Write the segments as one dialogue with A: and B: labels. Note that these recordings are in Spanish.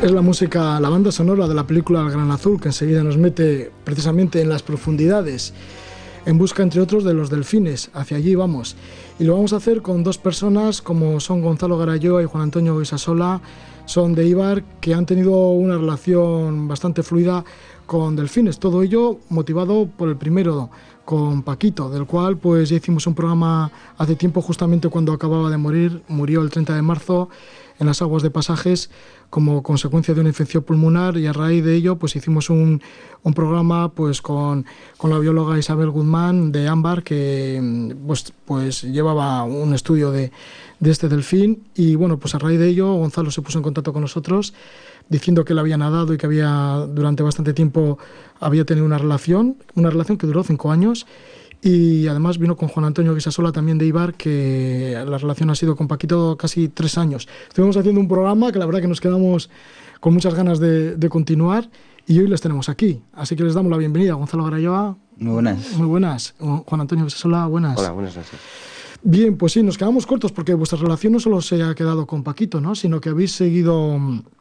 A: Es la música, la banda sonora de la película El Gran Azul, que enseguida nos mete precisamente en las profundidades, en busca, entre otros, de los delfines. Hacia allí vamos. Y lo vamos a hacer con dos personas, como son Gonzalo Garayoa y Juan Antonio Guisasola. Son de Eibar, que han tenido una relación bastante fluida con delfines. Todo ello motivado por el primero, con Paquito, del cual pues ya hicimos un programa hace tiempo, justamente cuando acababa de morir. Murió el 30 de marzo en las aguas de Pasajes como consecuencia de una infección pulmonar, y a raíz de ello pues hicimos un programa pues con la bióloga Isabel Guzmán de Ámbar, que pues llevaba un estudio de este delfín. Y bueno, pues a raíz de ello Gonzalo se puso en contacto con nosotros diciendo que él había nadado y que había durante bastante tiempo había tenido una relación que duró 5 años. Y además vino con Juan Antonio Guisasola, también de Eibar, que la relación ha sido con Paquito casi 3 años. Estuvimos haciendo un programa que la verdad que nos quedamos con muchas ganas de continuar, y hoy les tenemos aquí. Así que les damos la bienvenida. Gonzalo Garayoa.
B: Muy buenas.
A: Muy buenas. Juan Antonio Guisasola, buenas.
C: Hola, buenas noches.
A: Bien, pues sí, nos quedamos cortos porque vuestra relación no solo se ha quedado con Paquito, ¿no?, sino que habéis seguido...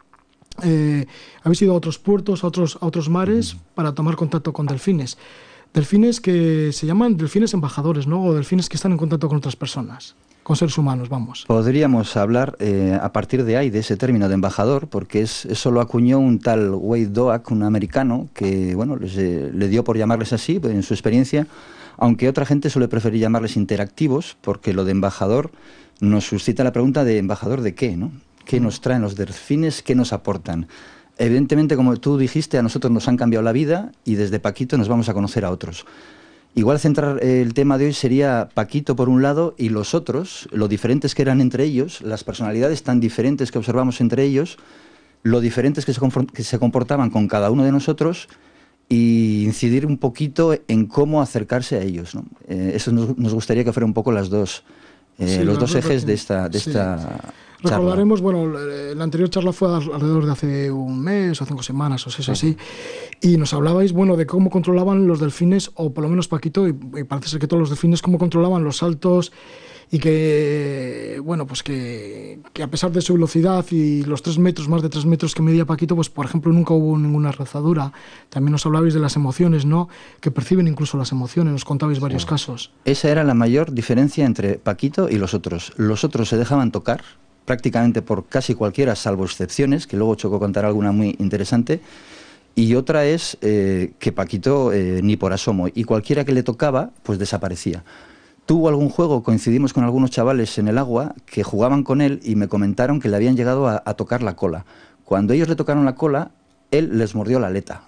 A: habéis ido a otros puertos, a otros mares, para tomar contacto con delfines. Delfines que se llaman delfines embajadores, ¿no?, o delfines que están en contacto con otras personas, con seres humanos, vamos.
B: Podríamos hablar a partir de ahí, de ese término de embajador, porque eso lo acuñó un tal Wade Doak, un americano, que bueno, le dio por llamarles así en su experiencia, aunque otra gente suele preferir llamarles interactivos, porque lo de embajador nos suscita la pregunta de embajador de qué, ¿no? ¿Qué nos traen los delfines? ¿Qué nos aportan? Evidentemente, como tú dijiste, a nosotros nos han cambiado la vida, y desde Paquito nos vamos a conocer a otros. Igual centrar el tema de hoy sería Paquito por un lado y los otros, lo diferentes que eran entre ellos, las personalidades tan diferentes que observamos entre ellos, lo diferentes que se comportaban con cada uno de nosotros, y incidir un poquito en cómo acercarse a ellos, ¿no? Eso nos gustaría que fuera un poco los dos ejes de esta charla.
A: Recordaremos, bueno, la anterior charla fue alrededor de hace un mes o 5 semanas o 6 así, y nos hablabais, bueno, de cómo controlaban los delfines, o por lo menos Paquito, y parece ser que todos los delfines, cómo controlaban los saltos, y que, bueno, pues que a pesar de su velocidad y los 3 metros, más de 3 metros que medía Paquito, pues por ejemplo nunca hubo ninguna rozadura. También nos hablabais de las emociones, ¿no?, que perciben incluso las emociones, nos contabais varios casos.
B: Esa era la mayor diferencia entre Paquito y los otros. Los otros se dejaban tocar prácticamente por casi cualquiera, salvo excepciones, que luego Choco contará alguna muy interesante, y otra es que Paquito ni por asomo, y cualquiera que le tocaba pues desaparecía. Tuvo algún juego, coincidimos con algunos chavales en el agua que jugaban con él y me comentaron que le habían llegado a tocar la cola. Cuando ellos le tocaron la cola, él les mordió la aleta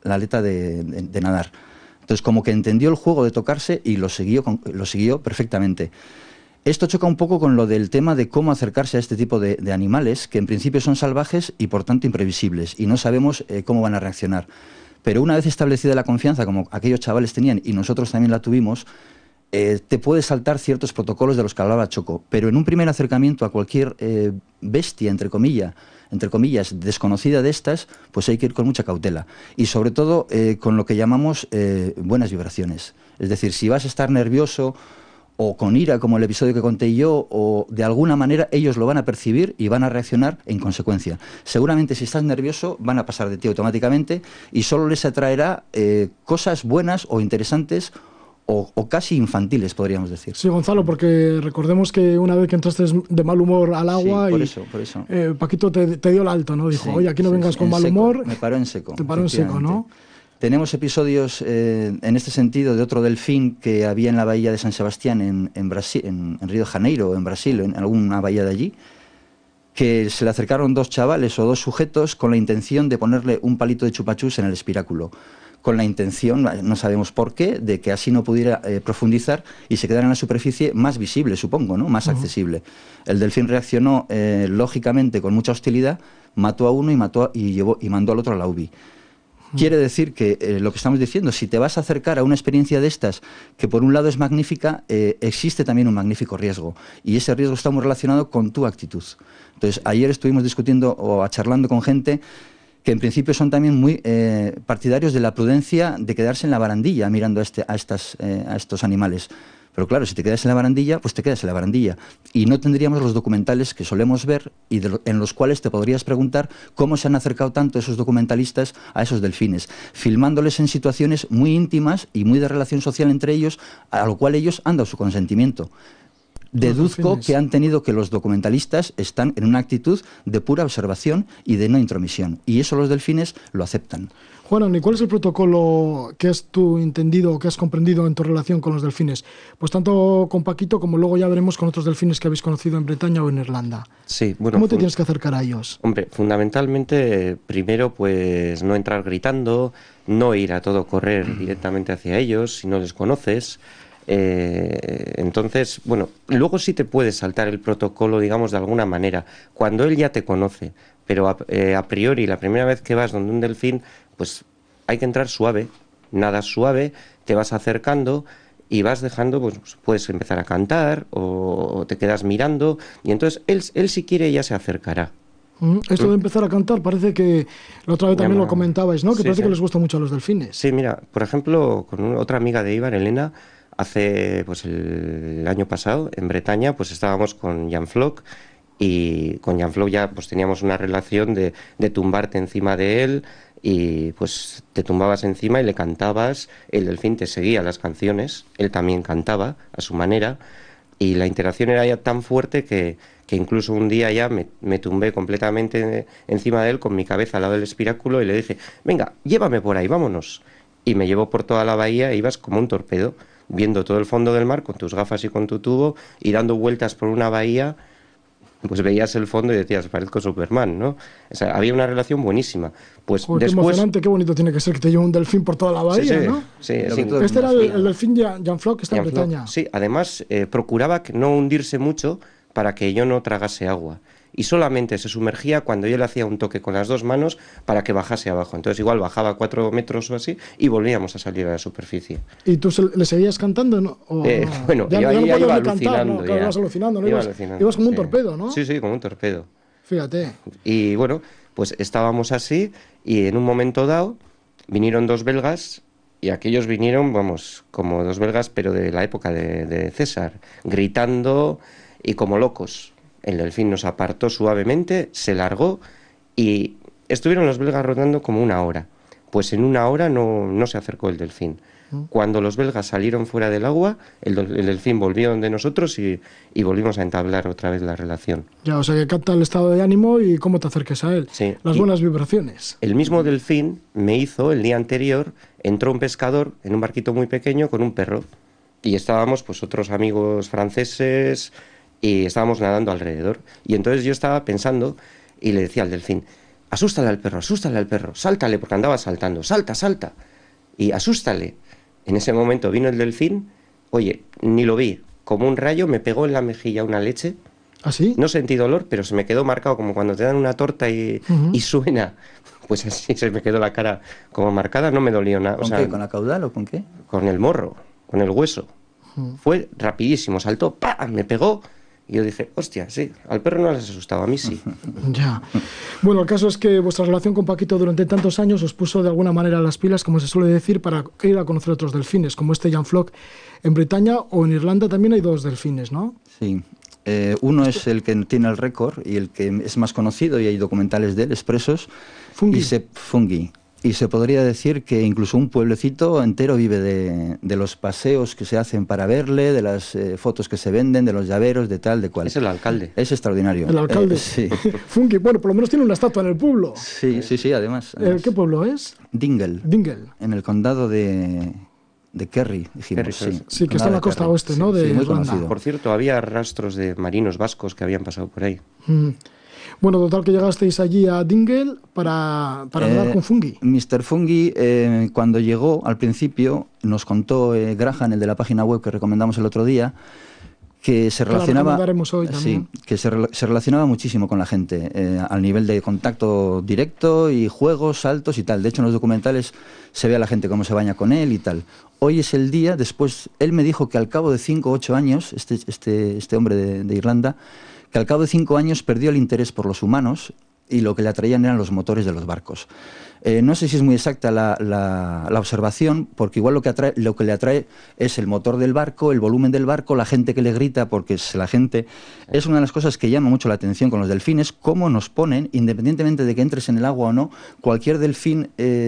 B: de nadar. Entonces como que entendió el juego de tocarse y lo siguió perfectamente. Esto choca un poco con lo del tema de cómo acercarse a este tipo de animales, que en principio son salvajes y por tanto imprevisibles, y no sabemos cómo van a reaccionar. Pero una vez establecida la confianza, como aquellos chavales tenían y nosotros también la tuvimos, te puedes saltar ciertos protocolos de los que hablaba Choco, pero en un primer acercamiento a cualquier bestia, entre comillas, desconocida de estas, pues hay que ir con mucha cautela. Y sobre todo con lo que llamamos buenas vibraciones. Es decir, si vas a estar nervioso o con ira, como el episodio que conté yo, o de alguna manera ellos lo van a percibir y van a reaccionar en consecuencia. Seguramente si estás nervioso van a pasar de ti automáticamente y solo les atraerá cosas buenas o interesantes o casi infantiles, podríamos decir.
A: Sí, Gonzalo, porque recordemos que una vez que entraste de mal humor al agua,
B: sí, por eso.
A: Paquito te dio el alto, ¿no? Dijo,
B: sí,
A: oye, aquí no vengas con mal
B: seco,
A: humor.
B: Me paró en seco.
A: Te paró en seco, ¿no?
B: Tenemos episodios en este sentido de otro delfín que había en la bahía de San Sebastián, en Brasil, en Río de Janeiro, en Brasil, en alguna bahía de allí, que se le acercaron 2 chavales o 2 sujetos con la intención de ponerle un palito de chupachus en el espiráculo, con la intención, no sabemos por qué, de que así no pudiera profundizar y se quedara en la superficie más visible, supongo, ¿no?, más accesible. El delfín reaccionó lógicamente con mucha hostilidad, mató a uno y mandó al otro a la UBI. Quiere decir que lo que estamos diciendo, si te vas a acercar a una experiencia de estas, que por un lado es magnífica, existe también un magnífico riesgo, y ese riesgo está muy relacionado con tu actitud. Entonces, ayer estuvimos discutiendo o charlando con gente que en principio son también muy partidarios de la prudencia de quedarse en la barandilla mirando a estos animales. Pero claro, si te quedas en la barandilla, pues te quedas en la barandilla. Y no tendríamos los documentales que solemos ver y en los cuales te podrías preguntar cómo se han acercado tanto esos documentalistas a esos delfines, filmándoles en situaciones muy íntimas y muy de relación social entre ellos, a lo cual ellos han dado su consentimiento. Deduzco que han tenido que los documentalistas están en una actitud de pura observación y de no intromisión. Y eso los delfines lo aceptan.
A: Juan, ¿y cuál es el protocolo que has tú entendido, que has comprendido en tu relación con los delfines? Pues tanto con Paquito como luego ya veremos con otros delfines que habéis conocido en Bretaña o en Irlanda.
C: Sí, bueno,
A: ¿Cómo te tienes que acercar a ellos?
C: Hombre, fundamentalmente, primero, pues no entrar gritando, no ir a todo correr directamente hacia ellos si no les conoces. Entonces, bueno, luego sí te puedes saltar el protocolo, digamos, de alguna manera, cuando él ya te conoce, pero a priori, la primera vez que vas donde un delfín, pues hay que entrar suave, nadas suave, te vas acercando y vas dejando, pues puedes empezar a cantar o te quedas mirando y entonces él si quiere ya se acercará.
A: Esto de empezar a cantar parece que la otra vez también lo comentabais, ¿no? Que
C: sí,
A: parece
C: sí.
A: que les gusta mucho a los delfines.
C: Sí, mira, por ejemplo, con otra amiga de Ibar, Elena, hace pues el año pasado en Bretaña, pues estábamos con Jan Flock y con Jan Flock ya pues teníamos una relación de tumbarte encima de él y pues te tumbabas encima y le cantabas, el delfín te seguía las canciones, él también cantaba a su manera y la interacción era ya tan fuerte que incluso un día ya me tumbé completamente encima de él con mi cabeza al lado del espiráculo y le dije, venga, llévame por ahí, vámonos. Y me llevó por toda la bahía e ibas como un torpedo, viendo todo el fondo del mar con tus gafas y con tu tubo y dando vueltas por una bahía, pues veías el fondo y decías, parezco Superman, ¿no? O sea, había una relación buenísima. Pues
A: Joder,
C: después...
A: qué emocionante, qué bonito tiene que ser que te lleve un delfín por toda la bahía,
C: sí,
A: ¿no?
C: Sí,
A: Este era el delfín Jan Flock que está en Bretaña.
C: Sí, además procuraba no hundirse mucho para que yo no tragase agua. Y solamente se sumergía cuando yo le hacía un toque con las dos manos para que bajase abajo. Entonces igual bajaba 4 metros o así y volvíamos a salir a la superficie.
A: ¿Y tú le seguías cantando? ¿No?
C: Bueno, yo ya iba alucinando.
A: Claro, ibas alucinando, ¿no? Ibas como un torpedo, ¿no?
C: Sí, como un torpedo.
A: Fíjate.
C: Y bueno, pues estábamos así y en un momento dado vinieron 2 belgas y aquellos vinieron, vamos, como 2 belgas pero de la época de César, gritando y como locos. El delfín nos apartó suavemente, se largó y estuvieron los belgas rodando como 1 hora. Pues en 1 hora no se acercó el delfín. Cuando los belgas salieron fuera del agua, el delfín volvió donde nosotros y volvimos a entablar otra vez la relación.
A: Ya, o sea que capta el estado de ánimo y cómo te acerques a él.
C: Sí.
A: Las buenas vibraciones.
C: El mismo delfín me hizo, el día anterior, entró un pescador en un barquito muy pequeño con un perro. Y estábamos pues otros amigos franceses y estábamos nadando alrededor. Y entonces yo estaba pensando y le decía al delfín, asústale al perro, sáltale, porque andaba saltando, salta, salta. Y asústale. En ese momento vino el delfín, oye, ni lo vi, como un rayo me pegó en la mejilla una leche.
A: ¿Ah, sí?
C: No sentí dolor, pero se me quedó marcado como cuando te dan una torta y suena. Pues así se me quedó la cara como marcada, no me dolió nada.
B: ¿Con qué? ¿Con la caudal o con qué?
C: Con el morro, con el hueso. Fue rapidísimo, saltó, ¡pam!, me pegó. Y yo dije, hostia, sí, al perro no les asustaba, a mí sí.
A: Ya. Bueno, el caso es que vuestra relación con Paquito durante tantos años os puso de alguna manera las pilas, como se suele decir, para ir a conocer otros delfines, como este Jan Flock en Bretaña o en Irlanda también hay 2 delfines, ¿no?
B: Sí. Uno es el que tiene el récord y el que es más conocido y hay documentales de él expresos. Fungi. Y se podría decir que incluso un pueblecito entero vive de los paseos que se hacen para verle, de las fotos que se venden, de los llaveros, de tal, de cual.
C: Es el alcalde.
B: Es extraordinario.
A: El alcalde.
B: Sí.
A: Fungi, bueno, por lo menos tiene una estatua en el pueblo.
B: Sí, además.
A: ¿Qué pueblo es?
B: Dingle. En el condado de Kerry, dijimos.
A: Sí, que está en la costa oeste, ¿no? De
B: muy
A: Irlanda.
B: conocido.
C: Por cierto, había rastros de marinos vascos que habían pasado por ahí.
A: Bueno, total que llegasteis allí a Dingle para hablar con Fungi.
B: Mr. Fungi, cuando llegó al principio, nos contó Graham, el de la página web que recomendamos el otro día, que se relacionaba,
A: hoy también.
B: Sí, que se relacionaba muchísimo con la gente, al nivel de contacto directo y juegos, saltos y tal. De hecho, en los documentales se ve a la gente cómo se baña con él y tal. Hoy es el día, después, él me dijo que al cabo de 5 o 8 años, este hombre de Irlanda, que al cabo de 5 años perdió el interés por los humanos y lo que le atraían eran los motores de los barcos. No sé si es muy exacta la observación, porque igual lo que le atrae es el motor del barco, el volumen del barco, la gente que le grita, porque la gente es una de las cosas que llama mucho la atención con los delfines, cómo nos ponen, independientemente de que entres en el agua o no, cualquier delfín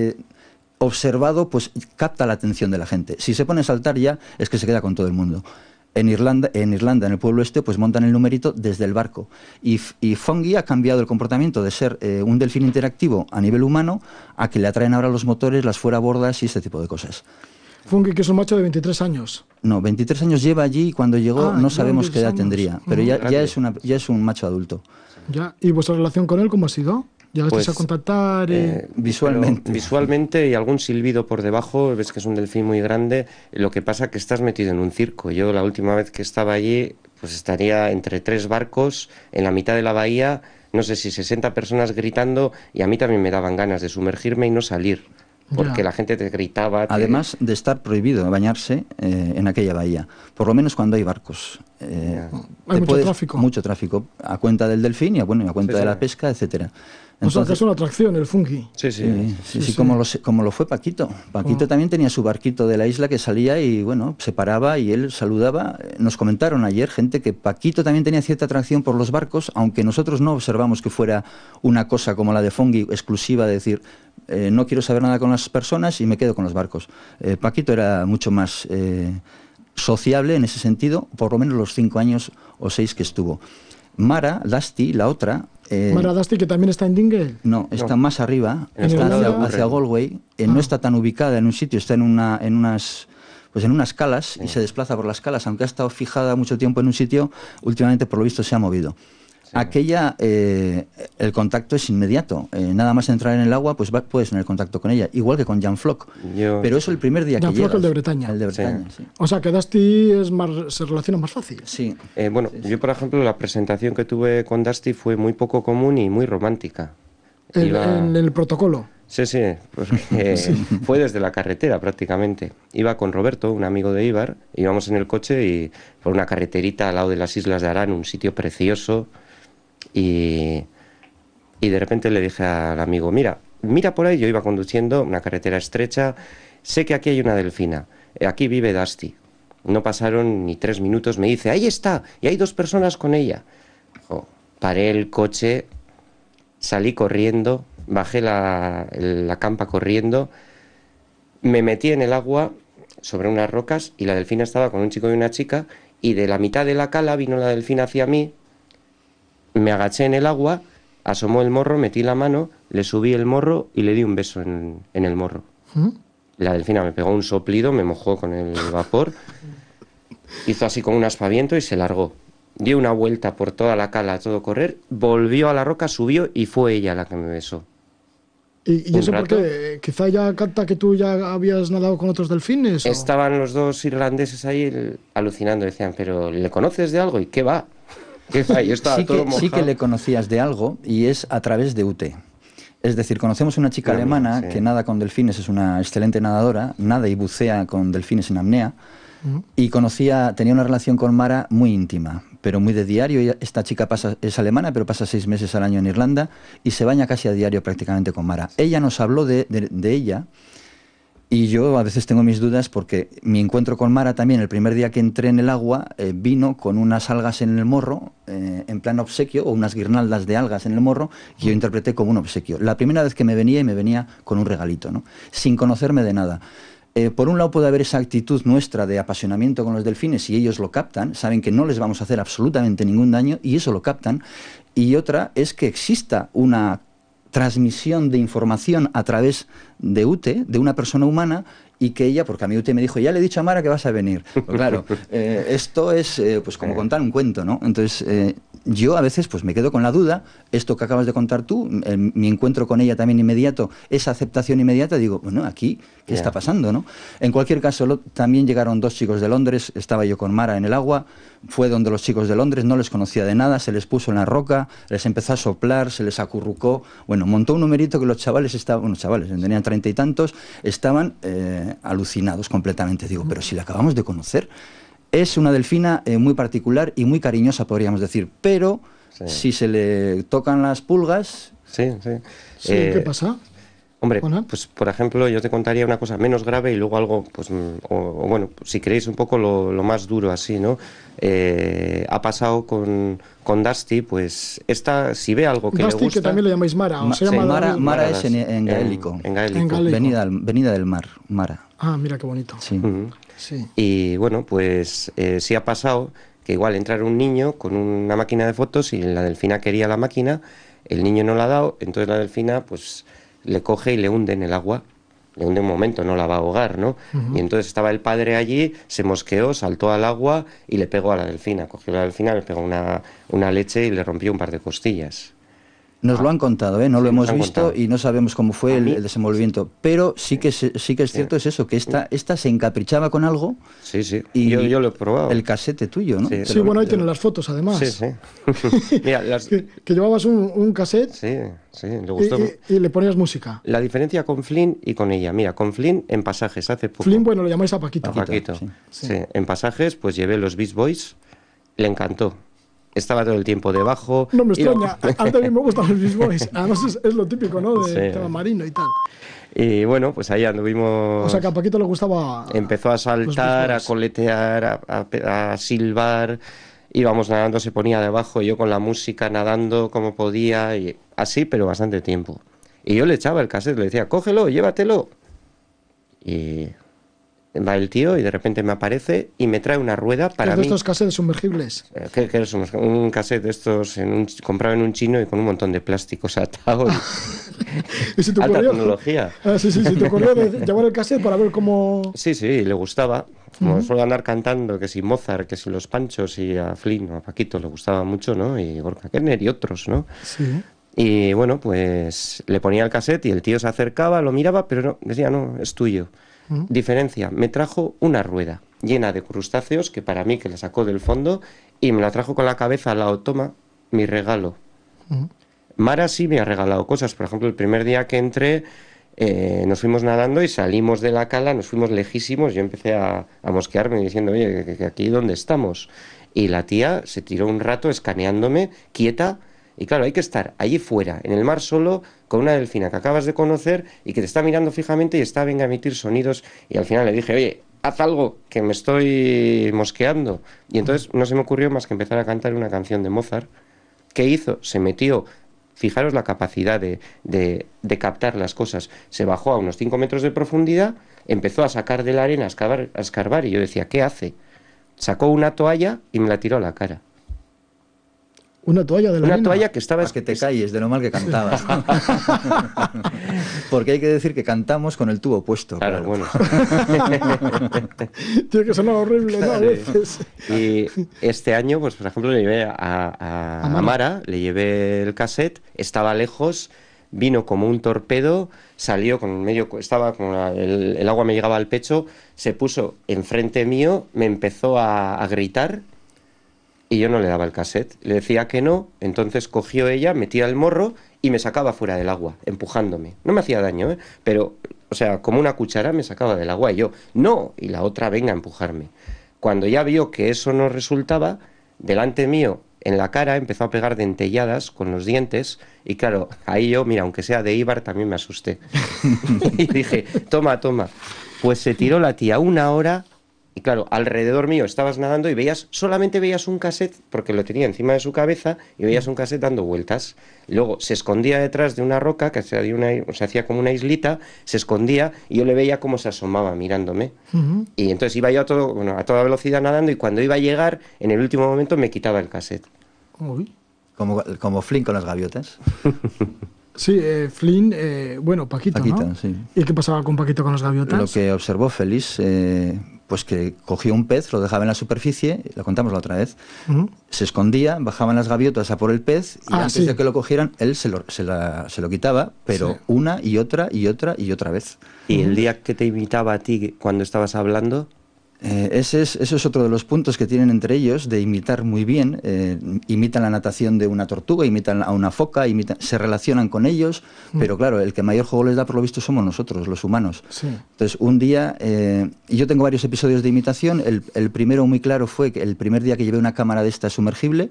B: observado pues capta la atención de la gente. Si se pone a saltar ya es que se queda con todo el mundo. En Irlanda, en el pueblo este, pues montan el numerito desde el barco. Y Fungi ha cambiado el comportamiento de ser un delfín interactivo a nivel humano a que le atraen ahora los motores, las fuerabordas y este tipo de cosas.
A: Fungi, que es un macho de 23 años.
B: No, 23 años lleva allí y cuando llegó no sabemos qué edad tendría, pero ya es un macho adulto.
A: Ya. ¿Y vuestra relación con él cómo ha sido? ¿Llegasteis
C: Pues,
A: a contactar?
C: Visualmente y algún silbido por debajo, ves que es un delfín muy grande, lo que pasa que estás metido en un circo. Yo la última vez que estaba allí, pues estaría entre 3 barcos en la mitad de la bahía, no sé si 60 personas gritando, y a mí también me daban ganas de sumergirme y no salir, porque la gente te gritaba.
B: Además de estar prohibido bañarse en aquella bahía, por lo menos cuando hay barcos.
A: Hay mucho tráfico.
B: Mucho tráfico, a cuenta del delfín y a cuenta de la pesca, etcétera.
A: Entonces, o sea, que es una atracción el Fungi.
B: Sí, como lo fue Paquito. Paquito también tenía su barquito de la isla que salía y, bueno, se paraba y él saludaba. Nos comentaron ayer gente que Paquito también tenía cierta atracción por los barcos, aunque nosotros no observamos que fuera una cosa como la de Fungi, exclusiva, de decir, no quiero saber nada con las personas y me quedo con los barcos. Paquito era mucho más sociable en ese sentido, por lo menos los 5 años o 6 que estuvo. Mara, Dusty, la otra...
A: Mara Dusty, que también está en Dingle.
B: No, está más arriba, está hacia Galway. No está tan ubicada en un sitio, está en unas calas y se desplaza por las calas. Aunque ha estado fijada mucho tiempo en un sitio, últimamente por lo visto se ha movido. Aquella, el contacto es inmediato. Nada más entrar en el agua, pues puedes tener contacto con ella. Igual que con Jan Flock. Pero eso el primer día que llegas.
A: El de Bretaña.
B: El de Bretaña, sí.
A: O sea, que Dusty se relaciona más fácil.
B: Sí.
C: Yo, por ejemplo, la presentación que tuve con Dusty fue muy poco común y muy romántica.
A: En el protocolo.
C: Sí, porque fue desde la carretera prácticamente. Iba con Roberto, un amigo de Ibar, íbamos en el coche y por una carreterita al lado de las Islas de Arán, un sitio precioso. Y de repente le dije al amigo, mira por ahí. Yo iba conduciendo una carretera estrecha, sé que aquí hay una delfina, aquí vive Dusty. No pasaron ni 3 minutos, me dice, ahí está, y hay 2 personas con ella. Paré el coche, salí corriendo, bajé la campa corriendo, me metí en el agua sobre unas rocas y la delfina estaba con un chico y una chica, y de la mitad de la cala vino la delfina hacia mí. Me agaché en el agua, asomó el morro, metí la mano, le subí el morro y le di un beso en el morro. La delfina me pegó un soplido, me mojó con el vapor, hizo así como un aspaviento y se largó. Dio una vuelta por toda la cala a todo correr, volvió a la roca, subió y fue ella la que me besó.
A: ¿Y eso porque quizá ya canta que tú ya habías nadado con otros delfines?
C: Estaban los 2 irlandeses ahí alucinando, decían, pero ¿le conoces de algo? ¿Y qué va?
B: Sí que le conocías de algo y es a través de UT. Es decir, conocemos una chica alemana que nada con delfines, es una excelente nadadora, nada y bucea con delfines en apnea, y tenía una relación con Mara muy íntima, pero muy de diario. Esta chica es alemana, pero pasa 6 meses al año en Irlanda y se baña casi a diario prácticamente con Mara. Ella nos habló de ella. Y yo a veces tengo mis dudas porque mi encuentro con Mara también, el primer día que entré en el agua, vino con unas algas en el morro, en plan obsequio, o unas guirnaldas de algas en el morro, que yo interpreté como un obsequio. La primera vez que me venía con un regalito, ¿no? Sin conocerme de nada. Por un lado puede haber esa actitud nuestra de apasionamiento con los delfines y ellos lo captan, saben que no les vamos a hacer absolutamente ningún daño y eso lo captan. Y otra es que exista una transmisión de información a través de UTE, de una persona humana, y que ella, porque a mí UTE me dijo, ya le he dicho a Mara que vas a venir. Pues claro, esto es pues como contar un cuento, ¿no? Entonces, yo a veces pues me quedo con la duda, esto que acabas de contar tú, mi encuentro con ella también inmediato, esa aceptación inmediata, digo, bueno, aquí, ¿qué está pasando, no? En cualquier caso, también llegaron 2 chicos de Londres, estaba yo con Mara en el agua, fue donde los chicos de Londres, no les conocía de nada, se les puso en la roca, les empezó a soplar, se les acurrucó, bueno, montó un numerito que los chavales tenían 30 y tantos, estaban alucinados completamente. Digo, pero si la acabamos de conocer. Es una delfina muy particular y muy cariñosa, podríamos decir, pero
C: sí.
B: Si se le tocan las pulgas...
C: Sí, sí.
A: Sí, ¿qué pasa?
C: Hombre,
A: Juana.
C: pues por ejemplo, yo te contaría una cosa menos grave y luego algo, pues, o bueno, si queréis un poco lo más duro así, ¿no? Ha pasado con Dusty, pues si ve algo que
A: Dusty,
C: le gusta...
A: que también le llamáis Mara, o se
C: sí,
A: llama
B: Mara,
A: David.
B: Mara es en gaélico.
C: En gaélico.
A: En gaélico.
B: Venida del mar, Mara.
A: Ah, mira qué bonito.
B: Sí.
C: Ujú.
A: Sí.
C: Y bueno, pues sí ha pasado que igual entrar un niño con una máquina de fotos y la delfina quería la máquina, el niño no la ha dado, entonces la delfina pues le coge y le hunde en el agua. Le hunde un momento, no la va a ahogar, ¿no? Y entonces estaba el padre allí, se mosqueó, saltó al agua y le pegó a la delfina. Cogió a la delfina, le pegó una leche y le rompió un par de costillas.
B: Nos lo han contado, ¿eh? No
C: Sí,
B: lo hemos
C: nos han
B: visto
C: contado.
B: y no sabemos cómo fue
C: A mí-
B: el desenvolvimiento. Pero sí que es cierto, es eso, que esta se encaprichaba con algo
C: Sí, sí.
B: y
C: Yo lo he probado.
B: el casete tuyo, ¿no?
C: Sí.
A: Sí, bueno, ahí tienen las fotos, además.
C: Sí, sí. Mira,
A: Que llevabas un cassette
C: Sí, sí, le gustó.
A: y le ponías música.
C: La diferencia con Flynn y con ella. Mira, con Flynn en pasajes hace poco.
A: Flynn, bueno, lo llamáis a Paquito.
C: A Paquito.
B: sí.
C: Sí. En pasajes, pues llevé los Beach Boys. Le encantó. Estaba todo el tiempo debajo.
A: No me
C: iba-
A: extraña, a mí también me gustan los Beach Boys. Además es lo típico, ¿no? De
C: Sí.
A: tema marino y tal.
C: Y bueno, pues ahí anduvimos.
A: O sea que a Paquito le gustaba...
C: Empezó a
A: los
C: saltar,
A: Beach
C: a
A: Boys.
C: coletear, a silbar. Íbamos nadando, se ponía debajo, yo con la música nadando como podía, y así, pero bastante tiempo. Y yo le echaba el cassette, le decía, cógelo, llévatelo. Y va el tío y de repente me aparece y me trae una rueda para
A: Es de
C: mí.
A: estos cassettes sumergibles.
C: ¿Qué es un cassette de estos comprado en un chino y con un montón de plásticos atados?
A: Y si te
C: Alta
A: ocurrió...
C: tecnología.
A: Ah, sí, sí, si te ocurrió de llevar el cassette para ver cómo...
C: Sí, sí, le gustaba. Como suelo andar cantando, que si Mozart, que si Los Panchos, y a Flynn o a Paquito le gustaba mucho, ¿no? Y Gorka Kerner y otros, ¿no?
A: Sí.
C: Y bueno, pues le ponía el cassette y el tío se acercaba, lo miraba, pero no, decía, no, es tuyo. Diferencia, me trajo una rueda llena de crustáceos, que para mí, que la sacó del fondo, y me la trajo con la cabeza al lado, toma, mi regalo. Mara sí me ha regalado cosas, por ejemplo, el primer día que entré, nos fuimos nadando y salimos de la cala, nos fuimos lejísimos, yo empecé a mosquearme diciendo, oye, que aquí ¿dónde estamos? Y la tía se tiró un rato escaneándome, quieta, y claro, hay que estar allí fuera, en el mar solo, con una delfina que acabas de conocer y que te está mirando fijamente y está, venga, a emitir sonidos, y al final le dije, oye, haz algo, que me estoy mosqueando. Y entonces no se me ocurrió más que empezar a cantar una canción de Mozart. ¿Qué hizo? Se metió, fijaros la capacidad de captar las cosas, se bajó a unos 5 metros de profundidad, empezó a sacar de la arena, a escarbar, y yo decía, ¿qué hace? Sacó una toalla y me la tiró a la cara.
A: Una toalla de la
C: Una
A: arena.
C: toalla que estaba...
B: Para que te calles de lo mal que cantabas. Porque hay que decir que cantamos con el tubo puesto.
C: Claro,
B: claro.
C: bueno.
A: Tiene que sonar horrible, ¿no? A veces.
C: Y este año, pues por ejemplo, le llevé a Mara, le llevé el cassette, estaba lejos, vino como un torpedo, salió con medio, estaba con el agua me llegaba al pecho, se puso enfrente mío, me empezó a gritar y yo no le daba el cassette. Le decía que no, entonces cogió ella, metía el morro y me sacaba fuera del agua, empujándome. No me hacía daño, ¿eh? Pero, o sea, como una cuchara me sacaba del agua y yo, no, y la otra venga a empujarme. Cuando ya vio que eso no resultaba, delante mío, en la cara, empezó a pegar dentelladas con los dientes y claro, ahí yo, mira, aunque sea de Ibar, también me asusté. Y dije, toma, toma. Pues se tiró la tía 1 hora y claro, alrededor mío estabas nadando y solamente veías un cassette, porque lo tenía encima de su cabeza, y veías un cassette dando vueltas. Luego se escondía detrás de una roca, que se hacía como una islita, se escondía y yo le veía cómo se asomaba mirándome. Y entonces iba yo a toda velocidad nadando y cuando iba a llegar, en el último momento me quitaba el cassette.
A: Uy.
B: Como Flynn con las gaviotas.
A: Sí, Flynn, bueno, Paquito,
B: Paquito,
A: ¿no?
B: sí.
A: ¿Y qué pasaba con Paquito con las gaviotas?
B: Lo que observó Félix, pues que cogía un pez, lo dejaba en la superficie, lo contamos la otra vez, se escondía, bajaban las gaviotas a por el pez y antes
A: sí.
B: de que lo cogieran, él se lo quitaba, pero
A: Sí.
B: una y otra y otra y otra vez.
C: Y el día que te imitaba a ti cuando estabas hablando,
B: Eso es otro de los puntos que tienen entre ellos, de imitar muy bien. Imitan la natación de una tortuga, imitan a una foca, se relacionan con ellos, pero claro, el que mayor juego les da por lo visto somos nosotros, los humanos.
A: Sí.
B: Entonces, un día, y yo tengo varios episodios de imitación, el primero muy claro fue que el primer día que llevé una cámara de esta sumergible,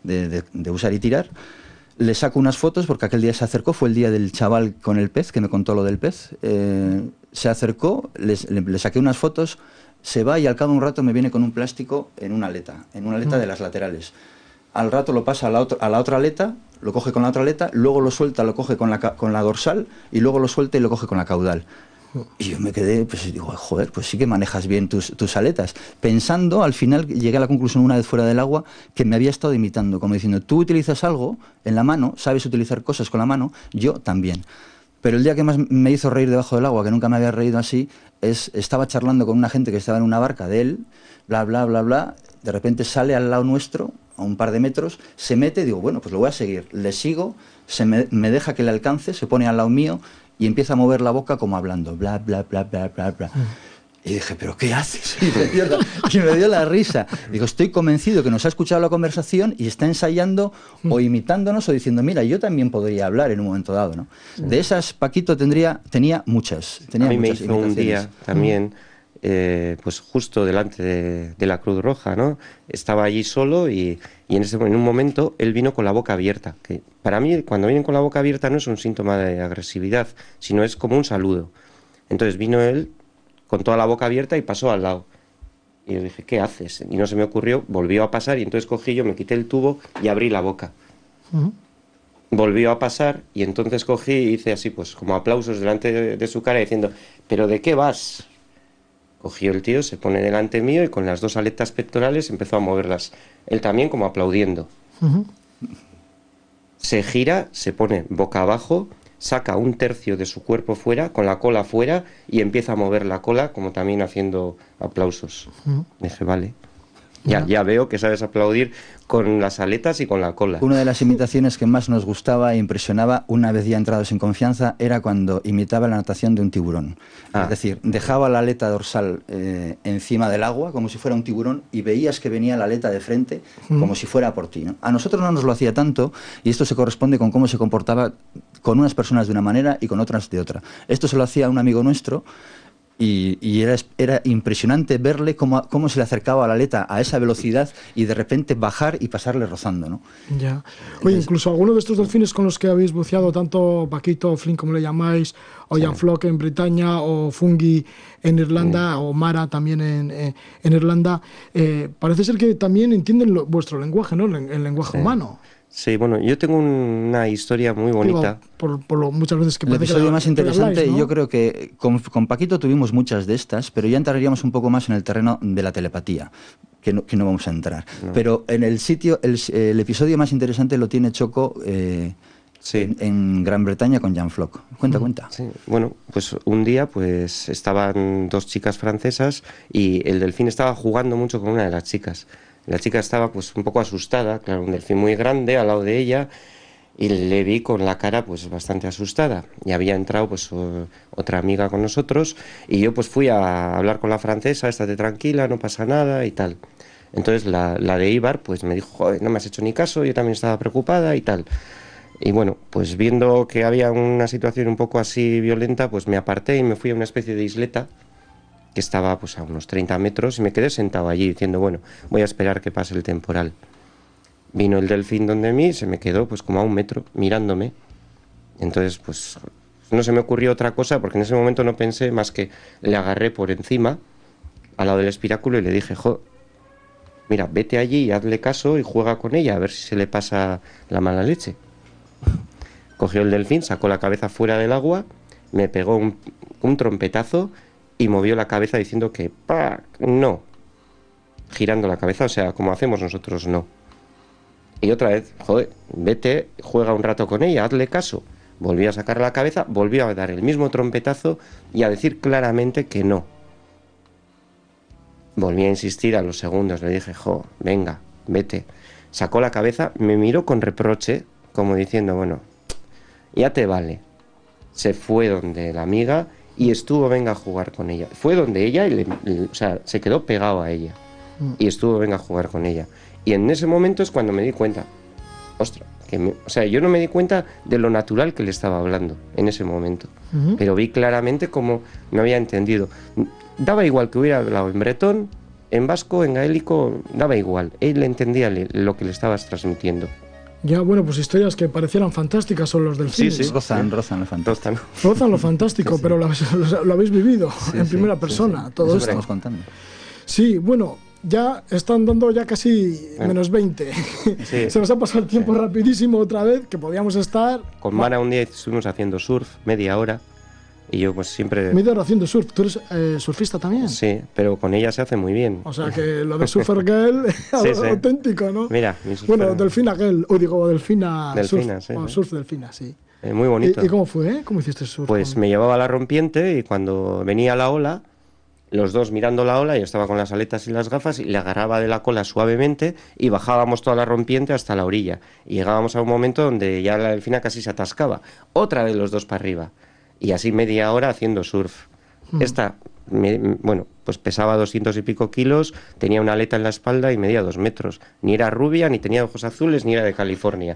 B: de usar y tirar, le saco unas fotos porque aquel día se acercó, fue el día del chaval con el pez, que me contó lo del pez. Se acercó, le saqué unas fotos, se va y al cabo de un rato me viene con un plástico en una aleta de las laterales. Al rato lo pasa a la otra aleta, lo coge con la otra aleta, luego lo suelta, lo coge con la dorsal y luego lo suelta y lo coge con la caudal. Y yo me quedé, pues digo, joder, pues sí que manejas bien tus aletas. Pensando, al final llegué a la conclusión una vez fuera del agua que me había estado imitando, como diciendo, tú utilizas algo en la mano, sabes utilizar cosas con la mano, yo también. Pero el día que más me hizo reír debajo del agua, que nunca me había reído así, estaba charlando con una gente que estaba en una barca de él, bla, bla, bla, bla, de repente sale al lado nuestro, a un par de metros, se mete, digo, bueno, pues lo voy a seguir. Le sigo, me deja que le alcance, se pone al lado mío y empieza a mover la boca como hablando, bla, bla, bla, bla, bla, bla. Y dije, ¿pero qué haces? Y me dio la risa. Digo, estoy convencido que nos ha escuchado la conversación y está ensayando o imitándonos o diciendo, mira, yo también podría hablar en un momento dado, ¿no? De esas, Paquito tenía muchas.
C: A mí me hizo un día también, pues justo delante de la Cruz Roja, ¿no? Estaba allí solo y en un momento él vino con la boca abierta. Que para mí, cuando vienen con la boca abierta no es un síntoma de agresividad, sino es como un saludo. Entonces vino él con toda la boca abierta y pasó al lado. Y yo dije, ¿qué haces? Y no se me ocurrió, volvió a pasar y entonces cogí yo, me quité el tubo y abrí la boca. Volvió a pasar y entonces cogí y hice así, pues como aplausos delante de su cara diciendo, ¿pero de qué vas? Cogió el tío, se pone delante mío y con las dos aletas pectorales empezó a moverlas. Él también como aplaudiendo. Se gira, se pone boca abajo, saca un tercio de su cuerpo fuera, con la cola fuera, y empieza a mover la cola, como también haciendo aplausos. Dije, vale. Ya veo que sabes aplaudir con las aletas y con la cola.
B: Una de las imitaciones que más nos gustaba e impresionaba, una vez ya entrados en confianza, era cuando imitaba la natación de un tiburón. Es decir, dejaba la aleta dorsal encima del agua, como si fuera un tiburón, y veías que venía la aleta de frente, como si fuera por ti, ¿no? A nosotros no nos lo hacía tanto, y esto se corresponde con cómo se comportaba con unas personas de una manera y con otras de otra. Esto se lo hacía a un amigo nuestro, y era impresionante verle cómo se le acercaba a la aleta a esa velocidad y de repente bajar y pasarle rozando, ¿no?
A: Ya. Oye, incluso alguno de estos delfines con los que habéis buceado, tanto Paquito, Flynn, como le llamáis, o Jan Flock en Bretaña, o Fungi en Irlanda, o Mara también en Irlanda, parece ser que también entienden vuestro lenguaje, ¿no? El lenguaje humano.
C: Sí, bueno, yo tengo una historia muy bonita.
A: Digo, por lo muchas veces que
B: el episodio más interesante,
A: habláis, ¿no?
B: Yo creo que con Paquito tuvimos muchas de estas, pero ya entraríamos un poco más en el terreno de la telepatía, que no vamos a entrar. No. Pero en el sitio, el episodio más interesante lo tiene Choco en Gran Bretaña con Jan Flock. Cuenta.
C: Sí. Bueno, pues un día pues estaban dos chicas francesas y el delfín estaba jugando mucho con una de las chicas. La chica estaba pues un poco asustada, claro, un delfín muy grande al lado de ella, y le vi con la cara pues bastante asustada. Y había entrado pues otra amiga con nosotros, y yo pues fui a hablar con la francesa, estate tranquila, no pasa nada y tal. Entonces la de Ibar pues me dijo, joder, no me has hecho ni caso, yo también estaba preocupada y tal. Y bueno, pues viendo que había una situación un poco así violenta, pues me aparté y me fui a una especie de isleta que estaba pues a unos 30 metros y me quedé sentado allí diciendo, bueno, voy a esperar que pase el temporal. Vino el delfín donde mí, se me quedó pues como a 1 metro mirándome. Entonces pues no se me ocurrió otra cosa porque en ese momento no pensé más que le agarré por encima al lado del espiráculo y le dije, mira, vete allí y hazle caso y juega con ella a ver si se le pasa la mala leche. Cogió el delfín, sacó la cabeza fuera del agua, me pegó un trompetazo y movió la cabeza diciendo que no, girando la cabeza, o sea, como hacemos nosotros, no. Y otra vez, vete, juega un rato con ella, hazle caso. Volvió a sacar la cabeza, volvió a dar el mismo trompetazo y a decir claramente que no. Volví a insistir a los segundos, le dije, venga, vete. Sacó la cabeza, me miró con reproche, como diciendo, bueno, ya te vale. Se fue donde la amiga y estuvo, venga a jugar con ella. Fue donde ella, o sea, se quedó pegado a ella y estuvo, venga a jugar con ella. Y en ese momento es cuando me di cuenta, ostras, o sea, yo no me di cuenta de lo natural que le estaba hablando en ese momento, pero vi claramente cómo no había entendido. Daba igual que hubiera hablado en bretón, en vasco, en gaélico, daba igual. Él entendía lo que le estabas transmitiendo.
A: Ya, bueno, pues historias que parecieran fantásticas son los delfines.
C: Sí, sí.
B: Rozan lo fantástico.
A: Rozan lo fantástico, pero lo habéis vivido en primera persona, todo
B: Eso
A: esto.
B: estamos contando.
A: Sí, bueno, ya están dando ya casi menos 20.
C: Sí.
A: Se nos ha pasado el tiempo rapidísimo otra vez, que podíamos estar...
C: Con Mara un día estuvimos haciendo surf, media hora, y yo pues siempre...
A: Media hora haciendo surf. ¿Tú eres surfista también?
C: Sí, pero con ella se hace muy bien.
A: O sea que lo de Surfer Girl es
C: Sí.
A: auténtico, ¿no?
C: Mira, mi surfer...
A: Bueno, Delfina Girl, o digo Delfina
C: Delfina,
A: Surf.
C: sí,
A: O
C: sí.
A: Surf Delfina, sí.
C: muy bonito.
A: ¿Y cómo fue? ¿Cómo hiciste surf?
C: Pues me llevaba a la rompiente y cuando venía la ola, los dos mirando la ola, yo estaba con las aletas y las gafas y le agarraba de la cola suavemente y bajábamos toda la rompiente hasta la orilla. Y llegábamos a un momento donde ya la delfina casi se atascaba. Otra vez los dos para arriba. Y así media hora haciendo surf. Esta, bueno, pues pesaba 200 y pico kilos, tenía una aleta en la espalda y medía 2 metros. Ni era rubia, ni tenía ojos azules, ni era de California.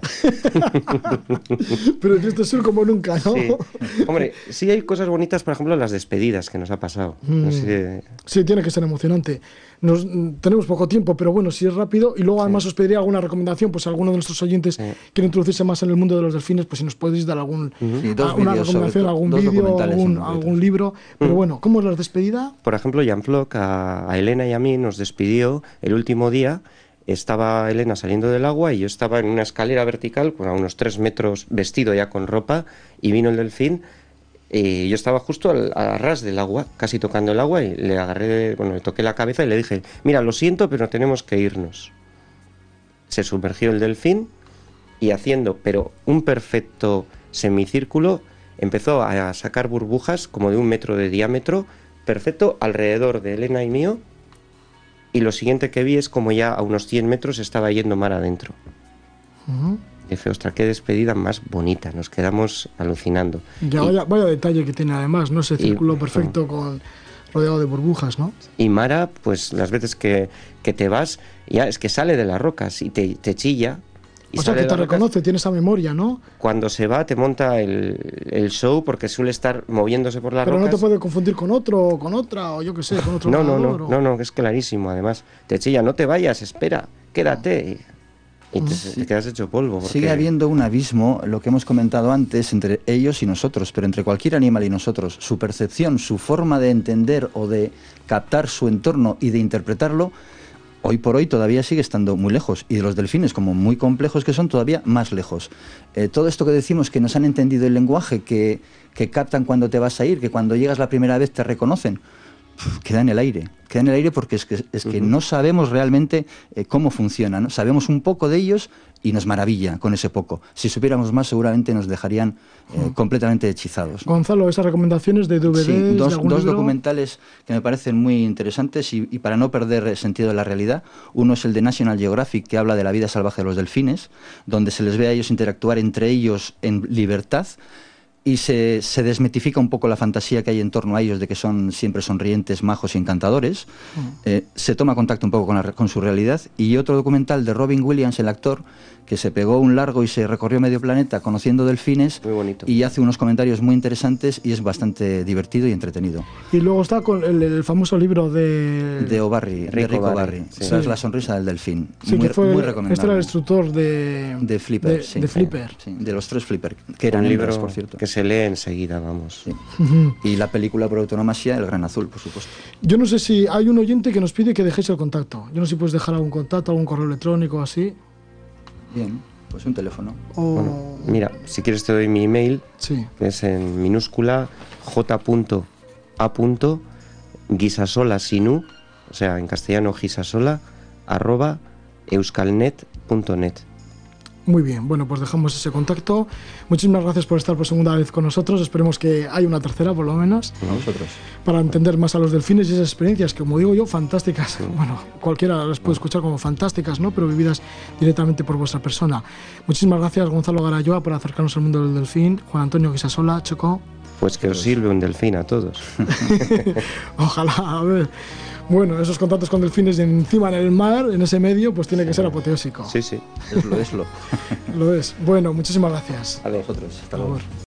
A: Pero hiciste surf como nunca, ¿no?
C: Sí. Hombre, sí hay cosas bonitas, por ejemplo, las despedidas que nos ha pasado. No sé,
A: Sí, tiene que ser emocionante. Tenemos poco tiempo, pero bueno, si es rápido. Y luego además os pediría alguna recomendación, pues si alguno de nuestros oyentes quiere introducirse más en el mundo de los delfines, pues si nos podéis dar
B: Sí,
A: alguna recomendación, algún vídeo, algún libro. Pero bueno, ¿cómo es la despedida?
C: por ejemplo, Jan Flock a Elena y a mí nos despidió el último día. Estaba Elena saliendo del agua y yo estaba en una escalera vertical, pues a unos 3 metros, vestido ya con ropa, y vino el delfín. Y yo estaba justo a ras del agua, casi tocando el agua, y le agarré, bueno, le toqué la cabeza y le dije, mira, lo siento, pero tenemos que irnos. Se sumergió el delfín y haciendo, pero un perfecto semicírculo, empezó a sacar burbujas como de 1 metro de diámetro, perfecto, alrededor de Elena y mío, y lo siguiente que vi es como ya a unos 100 metros estaba yendo mar adentro. Dije, ostras, qué despedida más bonita, nos quedamos alucinando.
A: Ya, vaya detalle que tiene además, ¿no? Ese círculo perfecto rodeado de burbujas, ¿no?
C: Y Mara, pues las veces que te vas, ya es que sale de las rocas y te chilla. Y
A: o sea, que te
C: de las rocas.
A: reconoce, tiene esa memoria, ¿no?
C: Cuando se va, te monta el show porque suele estar moviéndose por las
A: Pero
C: rocas.
A: no te puede confundir con otro, o con otra, o yo qué sé, con otro nadador,
C: No, es clarísimo, además. Te chilla, no te vayas, espera, quédate. Y te quedas hecho polvo. Porque...
B: Sigue habiendo un abismo, lo que hemos comentado antes, entre ellos y nosotros, pero entre cualquier animal y nosotros. Su percepción, su forma de entender o de captar su entorno y de interpretarlo, hoy por hoy todavía sigue estando muy lejos. Y de los delfines, como muy complejos que son, todavía más lejos. Todo esto que decimos, que nos han entendido el lenguaje, que captan cuando te vas a ir, que cuando llegas la primera vez te reconocen, queda en el aire porque es que no sabemos realmente cómo funciona, ¿no? Sabemos un poco de ellos y nos maravilla con ese poco. Si supiéramos más, seguramente nos dejarían completamente hechizados.
A: Gonzalo, esas recomendaciones de DVDs,
B: sí,
A: de algún
B: dos
A: libro...
B: documentales que me parecen muy interesantes y para no perder el sentido de la realidad. Uno es el de National Geographic, que habla de la vida salvaje de los delfines, donde se les ve a ellos interactuar entre ellos en libertad. Y se desmitifica un poco la fantasía que hay en torno a ellos de que son siempre sonrientes, majos y encantadores. Se toma contacto un poco con su realidad. Y otro documental de Robin Williams, el actor, que se pegó un largo y se recorrió medio planeta conociendo delfines.
C: Muy bonito.
B: Y hace unos comentarios muy interesantes y es bastante divertido y entretenido.
A: Y luego está con el famoso libro de
B: O'Barry, de Rick O'Barry.
C: Sí.
B: Esa es La sonrisa del delfín.
A: Sí,
B: muy,
A: que fue,
B: muy recomendable.
A: este era el instructor de
B: Flipper.
A: de Flipper.
B: Sí, de los 3 Flipper, que eran
C: un
B: hembras,
C: libro
B: por cierto.
C: que se lee enseguida, vamos.
B: Sí. Y la película por autonomía, El Gran Azul, por supuesto.
A: Yo no sé si hay un oyente que nos pide que dejéis el contacto. Yo no sé si puedes dejar algún contacto, algún correo electrónico así.
B: Bien, pues un teléfono.
C: Bueno, mira, si quieres te doy mi email,
A: Sí.
C: que es en minúscula j.a.guisasola sinú, o sea, en castellano gisasola, @euskalnet.net.
A: Muy bien, bueno, pues dejamos ese contacto. Muchísimas gracias por estar por segunda vez con nosotros. Esperemos que haya una tercera, por lo menos,
B: A vosotros.
A: para entender más a los delfines y esas experiencias que, como digo yo, fantásticas. Bueno, cualquiera las puede escuchar como fantásticas, ¿no? Pero vividas directamente por vuestra persona. Muchísimas gracias, Gonzalo Garayoa, por acercarnos al mundo del delfín. Juan Antonio Guisasola, Choco.
C: Pues que os sirve un delfín a todos.
A: Ojalá, a ver. Bueno, esos contactos con delfines y encima en el mar, en ese medio, pues tiene que ser apoteósico.
C: Sí, sí.
B: Es lo.
A: Lo es. Bueno, muchísimas gracias.
B: A vosotros. Hasta luego.